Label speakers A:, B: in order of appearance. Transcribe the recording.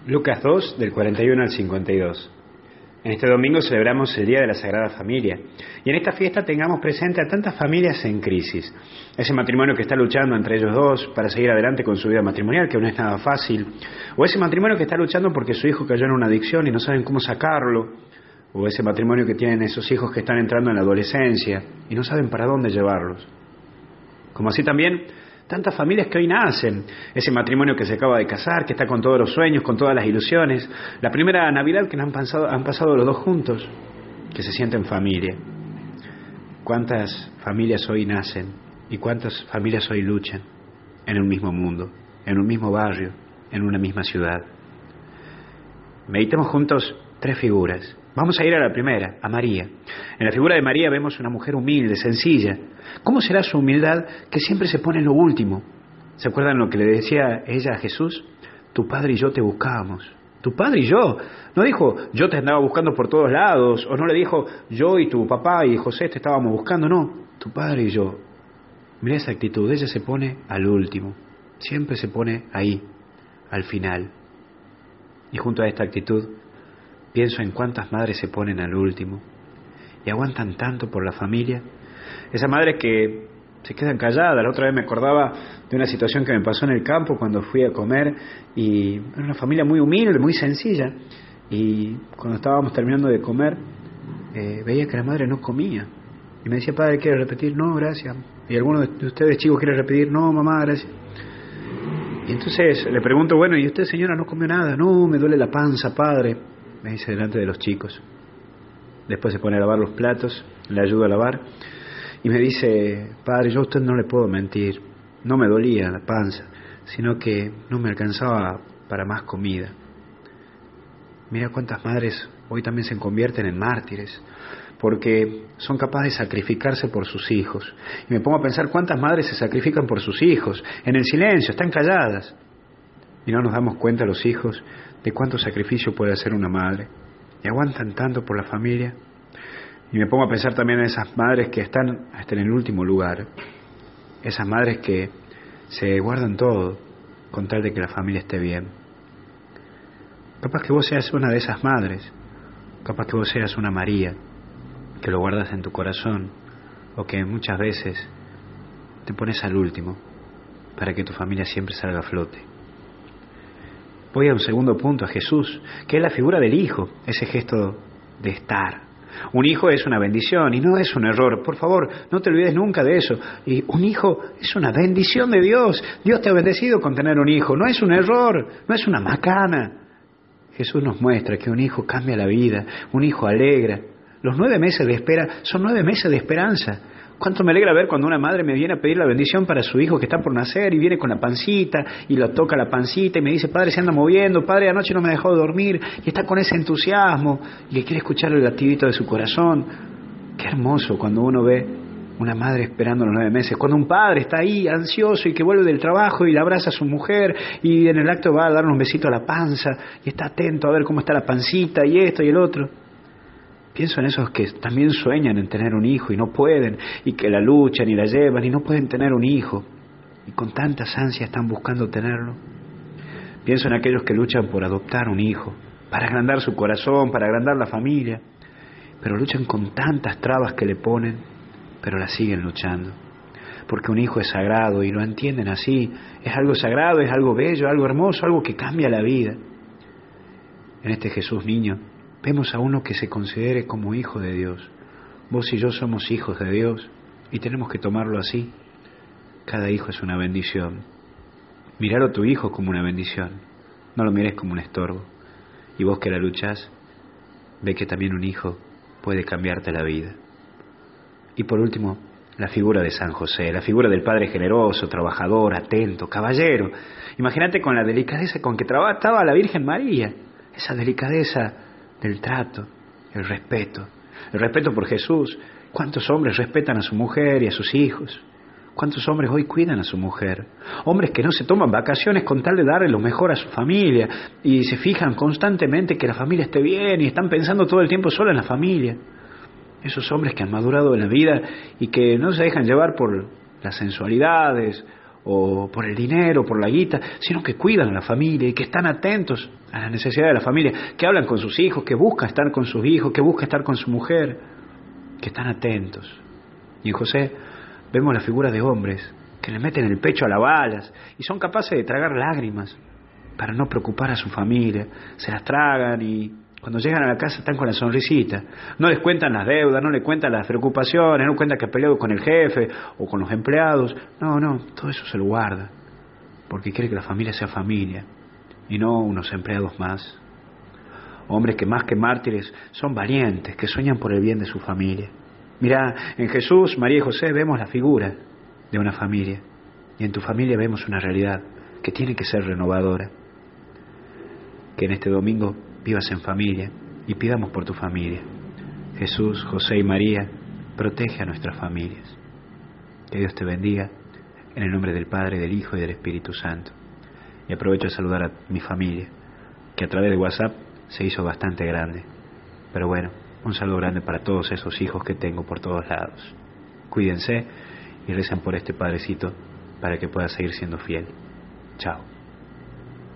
A: Lucas 2, del 41 al 52. En este domingo celebramos el Día de la Sagrada Familia. Y en esta fiesta tengamos presente a tantas familias en crisis. Ese matrimonio que está luchando entre ellos dos para seguir adelante con su vida matrimonial, que no es nada fácil. O ese matrimonio que está luchando porque su hijo cayó en una adicción y no saben cómo sacarlo. O ese matrimonio que tienen esos hijos que están entrando en la adolescencia y no saben para dónde llevarlos. Como así también tantas familias que hoy nacen, ese matrimonio que se acaba de casar, que está con todos los sueños, con todas las ilusiones, la primera Navidad que han pasado los dos juntos, que se sienten familia. ¿Cuántas familias hoy nacen y cuántas familias hoy luchan en un mismo mundo, en un mismo barrio, en una misma ciudad? Meditemos juntos tres figuras. Vamos a ir a la primera, a María. En la figura de María vemos una mujer humilde, sencilla. ¿Cómo será su humildad que siempre se pone en lo último? ¿Se acuerdan lo que le decía ella a Jesús? Tu padre y yo te buscábamos. Tu padre y yo. No dijo, yo te andaba buscando por todos lados. O no le dijo, yo y tu papá y José te estábamos buscando. No, tu padre y yo. Mira esa actitud. Ella se pone al último. Siempre se pone ahí, al final. Y junto a esta actitud, pienso en cuántas madres se ponen al último y aguantan tanto por la familia. Esas madres que se quedan calladas. La otra vez me acordaba de una situación que me pasó en el campo cuando fui a comer, y era una familia muy humilde, muy sencilla, y cuando estábamos terminando de comer veía que la madre no comía y me decía, padre, ¿quiere repetir? No, gracias. Y alguno de ustedes chicos quiere repetir, no, mamá, gracias. Y entonces le pregunto, bueno, ¿y usted, señora, no comió nada? No, me duele la panza, padre, me dice delante de los chicos. Después se pone a lavar los platos, le ayudo a lavar y me dice, padre, yo a usted no le puedo mentir, no me dolía la panza, sino que no me alcanzaba para más comida. Mira cuántas madres hoy también se convierten en mártires, porque son capaces de sacrificarse por sus hijos. Y me pongo a pensar cuántas madres se sacrifican por sus hijos, en el silencio, están calladas. Y no nos damos cuenta los hijos de cuánto sacrificio puede hacer una madre. Y aguantan tanto por la familia. Y me pongo a pensar también en esas madres que están hasta en el último lugar. Esas madres que se guardan todo con tal de que la familia esté bien. Capaz que vos seas una de esas madres. Capaz que vos seas una María, que lo guardas en tu corazón, o que muchas veces te pones al último para que tu familia siempre salga a flote. Voy a un segundo punto, a Jesús, que es la figura del hijo, ese gesto de estar. Un hijo es una bendición y no es un error. Por favor, no te olvides nunca de eso. Y un hijo es una bendición de Dios. Dios te ha bendecido con tener un hijo. No es un error, no es una macana. Jesús nos muestra que un hijo cambia la vida, un hijo alegra. Los 9 meses de espera son 9 meses de esperanza. Cuánto me alegra ver cuando una madre me viene a pedir la bendición para su hijo que está por nacer y viene con la pancita y lo toca la pancita y me dice, padre, se anda moviendo, padre, anoche no me dejó dormir, y está con ese entusiasmo y que quiere escuchar el latidito de su corazón. Qué hermoso cuando uno ve una madre esperando los 9 meses, cuando un padre está ahí ansioso y que vuelve del trabajo y le abraza a su mujer y en el acto va a darle un besito a la panza y está atento a ver cómo está la pancita y esto y el otro. Pienso en esos que también sueñan en tener un hijo y no pueden, y que la luchan y la llevan y no pueden tener un hijo, y con tantas ansias están buscando tenerlo. Pienso en aquellos que luchan por adoptar un hijo, para agrandar su corazón, para agrandar la familia, pero luchan con tantas trabas que le ponen, pero la siguen luchando. Porque un hijo es sagrado y lo entienden así, es algo sagrado, es algo bello, algo hermoso, algo que cambia la vida. En este Jesús niño, vemos a uno que se considere como hijo de Dios. Vos y yo somos hijos de Dios y tenemos que tomarlo así. Cada hijo es una bendición. Mirar a tu hijo como una bendición. No lo mires como un estorbo. Y vos que la luchás, ve que también un hijo puede cambiarte la vida. Y por último, la figura de San José, la figura del padre generoso, trabajador, atento, caballero. Imagínate con la delicadeza con que trataba a la Virgen María. Esa delicadeza del trato, el respeto por Jesús. ¿Cuántos hombres respetan a su mujer y a sus hijos? ¿Cuántos hombres hoy cuidan a su mujer? Hombres que no se toman vacaciones con tal de darle lo mejor a su familia y se fijan constantemente que la familia esté bien y están pensando todo el tiempo solo en la familia. Esos hombres que han madurado en la vida y que no se dejan llevar por las sensualidades o por el dinero, por la guita, sino que cuidan a la familia y que están atentos a las necesidades de la familia, que hablan con sus hijos, que buscan estar con sus hijos, que buscan estar con su mujer, que están atentos. Y en José vemos la figura de hombres que le meten el pecho a las balas y son capaces de tragar lágrimas para no preocupar a su familia. Se las tragan y cuando llegan a la casa están con la sonrisita. No les cuentan las deudas, no les cuentan las preocupaciones, no cuentan que peleó con el jefe o con los empleados. No, todo eso se lo guarda porque quiere que la familia sea familia y no unos empleados más. Hombres que más que mártires son valientes, que sueñan por el bien de su familia. Mirá, en Jesús, María y José vemos la figura de una familia y en tu familia vemos una realidad que tiene que ser renovadora. Que en este domingo vivas en familia y pidamos por tu familia. Jesús, José y María, protege a nuestras familias. Que Dios te bendiga en el nombre del Padre, del Hijo y del Espíritu Santo. Y aprovecho de saludar a mi familia, que a través de WhatsApp se hizo bastante grande. Pero bueno, un saludo grande para todos esos hijos que tengo por todos lados. Cuídense y recen por este Padrecito para que pueda seguir siendo fiel. Chao.